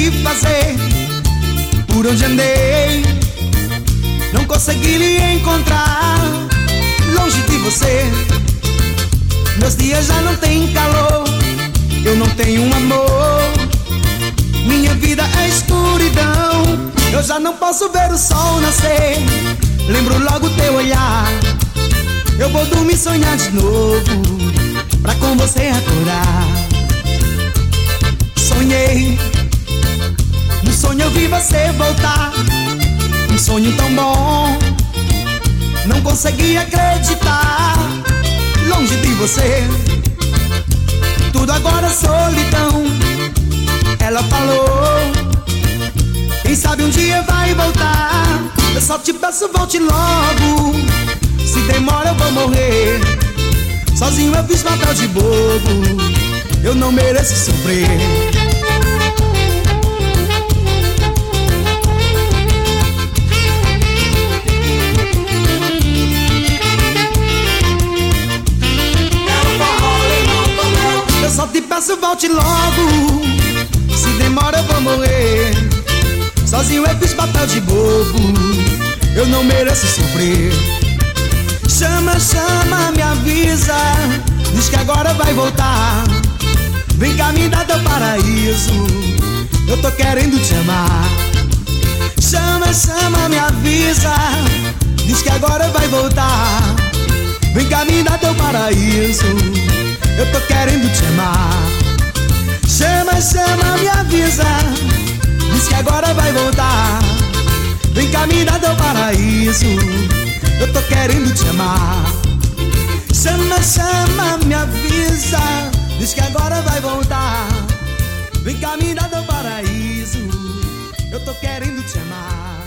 que fazer. Por onde andei, não consegui lhe encontrar. Longe de você, meus dias já não têm calor. Eu não tenho um amor, minha vida é escuridão. Eu já não posso ver o sol nascer, lembro logo teu olhar. Eu vou dormir e sonhar de novo, pra com você acordar. Sonhei, no sonho eu vi você voltar. Um sonho tão bom, não consegui acreditar. Longe de você, tudo agora é solidão. Ela falou, quem sabe um dia vai voltar. Eu só te peço, volte logo, se demora eu vou morrer. Sozinho eu fiz papel de bobo, eu não mereço sofrer. Eu só te peço, volte logo, se demora eu vou morrer. Sozinho eu fiz papel de bobo, eu não mereço sofrer. Chama, chama, me avisa, diz que agora vai voltar. Vem cá, me dá teu paraíso, eu tô querendo te amar. Chama, chama, me avisa, diz que agora vai voltar. Vem cá, me dá teu paraíso, eu tô querendo te amar. Chama, chama, me avisa, diz que agora vai voltar. Vem cá, me dá teu paraíso, eu tô querendo te amar. Chama, chama, me avisa, diz que agora vai voltar. Vem cá, me dá teu paraíso, eu tô querendo te amar.